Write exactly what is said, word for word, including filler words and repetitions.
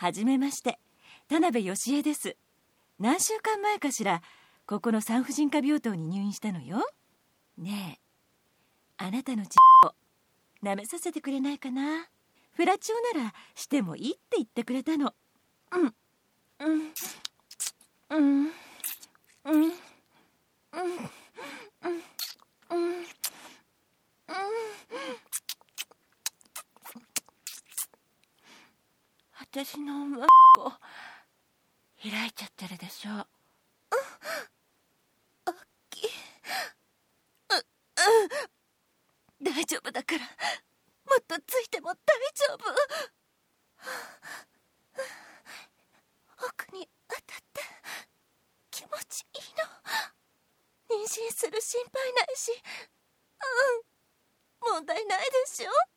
はじめまして、田辺芳恵です。何週間前かしら、ここの産婦人科病棟に入院したのよ。ねえ、あなたの血を舐めさせてくれないかな。フラチオならしてもいいって言ってくれたの。うんうんうんうんうんうんうん私のうんこ開いちゃってるでしょ。あっき、う、うん、大丈夫だから、もっとついても大丈夫。奥に当たって気持ちいいの。妊娠する心配ないし、うん、問題ないでしょ。